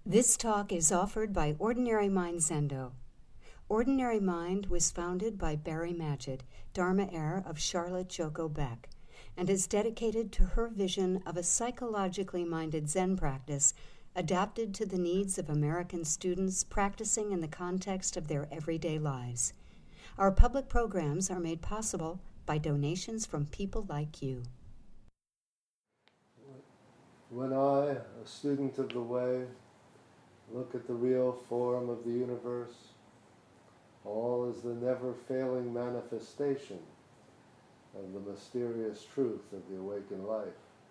This talk is offered by Ordinary Mind Zendo. Ordinary Mind was founded by Barry Magid, Dharma heir of Charlotte Joko Beck, and is dedicated to her vision of a psychologically minded Zen practice adapted to the needs of American students practicing in the context of their everyday lives. Our public programs are made possible by donations from people like you. When I, a student of the way, look at the real form of the universe, all is the never-failing manifestation of the mysterious truth of the awakened life.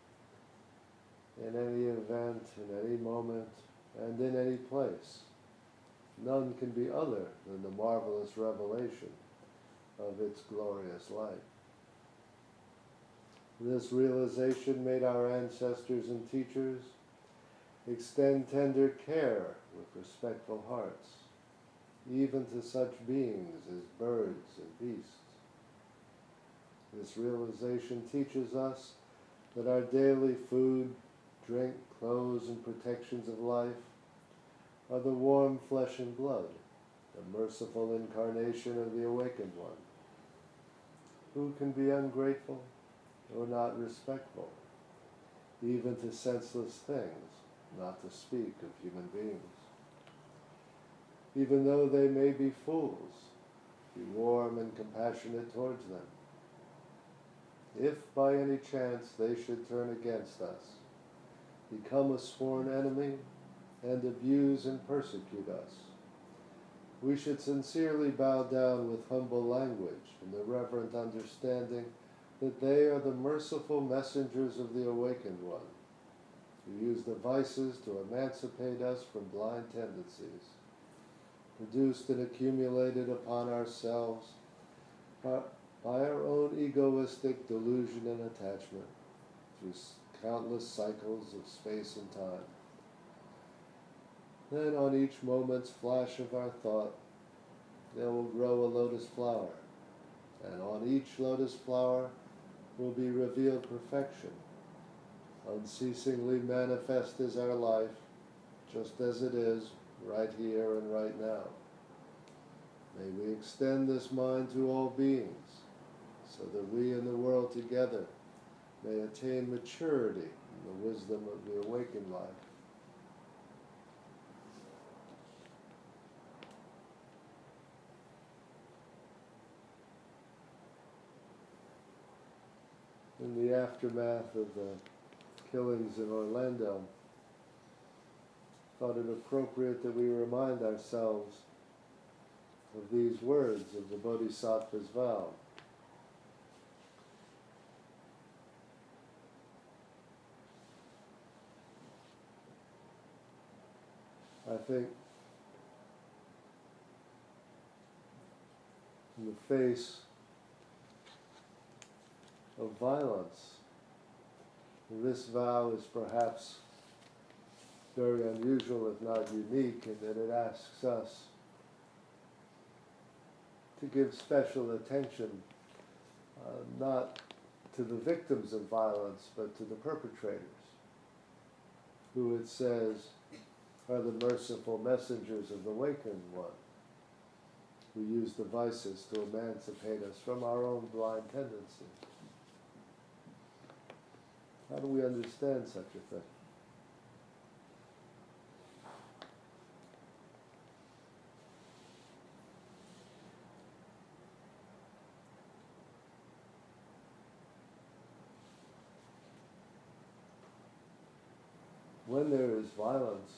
In any event, in any moment, and in any place, none can be other than the marvelous revelation of its glorious light. This realization made our ancestors and teachers extend tender care with respectful hearts, even to such beings as birds and beasts. This realization teaches us that our daily food, drink, clothes, and protections of life are the warm flesh and blood, the merciful incarnation of the awakened one. Who can be ungrateful or not respectful, even to senseless things, not to speak of human beings? Even though they may be fools, be warm and compassionate towards them. If by any chance they should turn against us, become a sworn enemy, and abuse and persecute us, we should sincerely bow down with humble language and the reverent understanding that they are the merciful messengers of the awakened one, who use devices to emancipate us from blind tendencies, produced and accumulated upon ourselves by our own egoistic delusion and attachment through countless cycles of space and time. Then on each moment's flash of our thought, there will grow a lotus flower, and on each lotus flower will be revealed perfection, unceasingly manifest as our life, just as it is, right here and right now. May we extend this mind to all beings, so that we and the world together may attain maturity in the wisdom of the awakened life. In the aftermath of the killings in Orlando, I thought it appropriate that we remind ourselves of these words of the Bodhisattva's vow. I think in the face of violence, this vow is perhaps very unusual, if not unique, in that it asks us to give special attention not to the victims of violence, but to the perpetrators, who it says are the merciful messengers of the awakened one, who use devices to emancipate us from our own blind tendencies. How do we understand such a thing? When there is violence,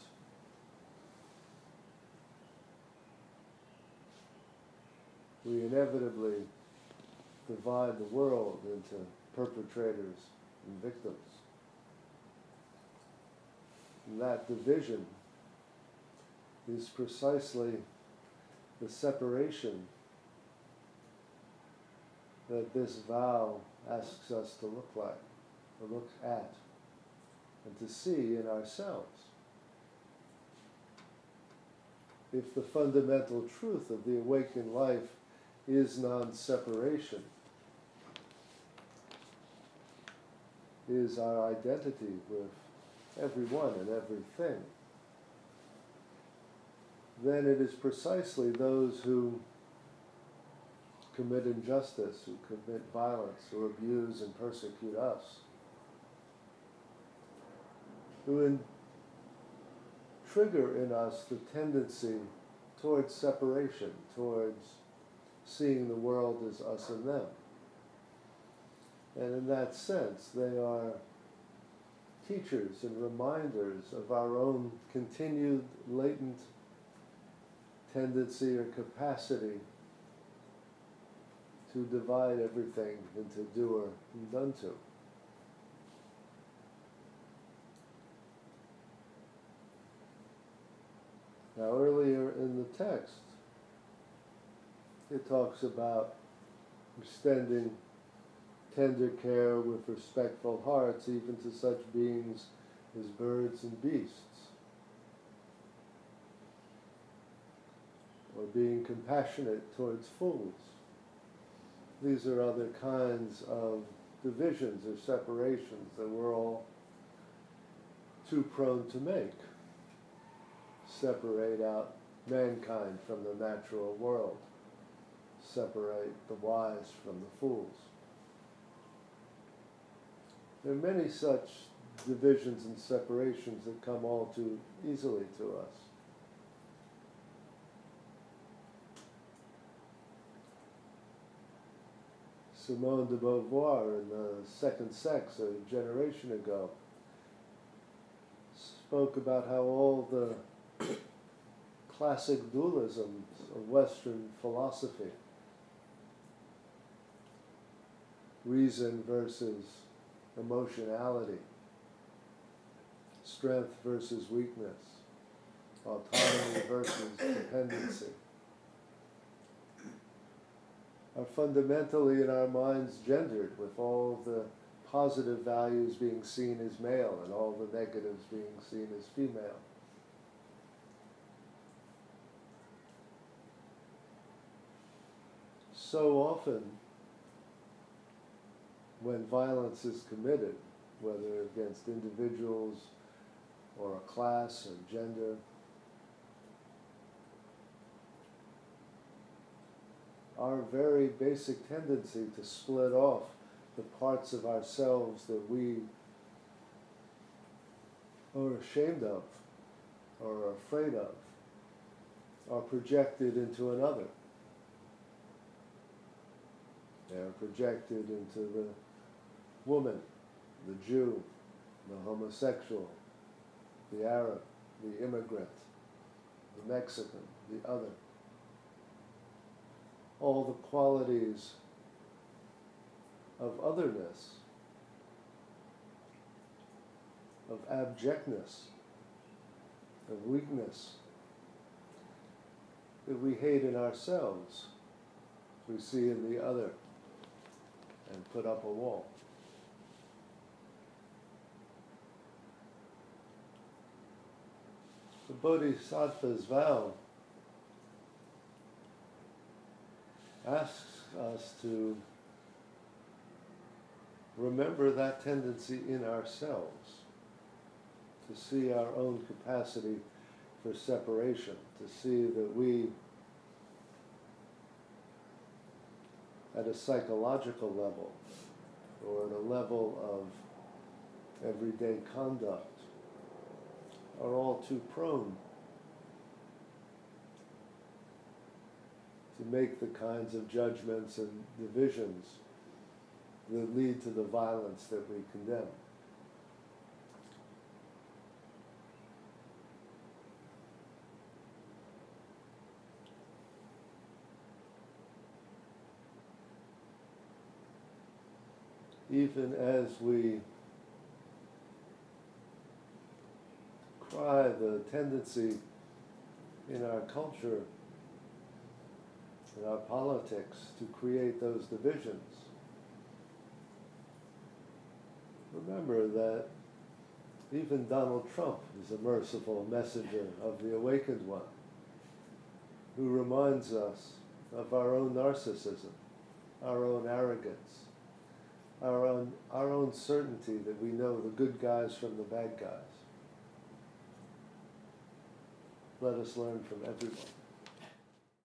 we inevitably divide the world into perpetrators and victims. And that division is precisely the separation that this vow asks us to look like, or look at, and to see in ourselves. If the fundamental truth of the awakened life is non-separation, is our identity with everyone and everything, then it is precisely those who commit injustice, who commit violence, who abuse and persecute us, who trigger in us the tendency towards separation, towards seeing the world as us and them. And in that sense, they are teachers and reminders of our own continued latent tendency or capacity to divide everything into doer and done to. Now, earlier in the text, it talks about extending tender care with respectful hearts even to such beings as birds and beasts, or being compassionate towards fools. These are other kinds of divisions or separations that we're all too prone to make. Separate out mankind from the natural world. Separate the wise from the fools. There are many such divisions and separations that come all too easily to us. Simone de Beauvoir in The Second Sex a generation ago spoke about how all the classic dualisms of Western philosophy, reason versus emotionality, strength versus weakness, autonomy versus dependency, are fundamentally in our minds gendered, with all the positive values being seen as male and all the negatives being seen as female. So often, when violence is committed, whether against individuals or a class or gender, our very basic tendency to split off the parts of ourselves that we are ashamed of or are afraid of are projected into another. They are projected into the woman, the Jew, the homosexual, the Arab, the immigrant, the Mexican, the other. All the qualities of otherness, of abjectness, of weakness, that we hate in ourselves, we see in the other, and put up a wall. The Bodhisattva's vow asks us to remember that tendency in ourselves, to see our own capacity for separation, to see that we, at a psychological level, or at a level of everyday conduct, are all too prone to make the kinds of judgments and divisions that lead to the violence that we condemn. Even as we cry the tendency in our culture, in our politics, to create those divisions, remember that even Donald Trump is a merciful messenger of the awakened one, who reminds us of our own narcissism, our own arrogance, our own certainty that we know the good guys from the bad guys. let us learn from everyone.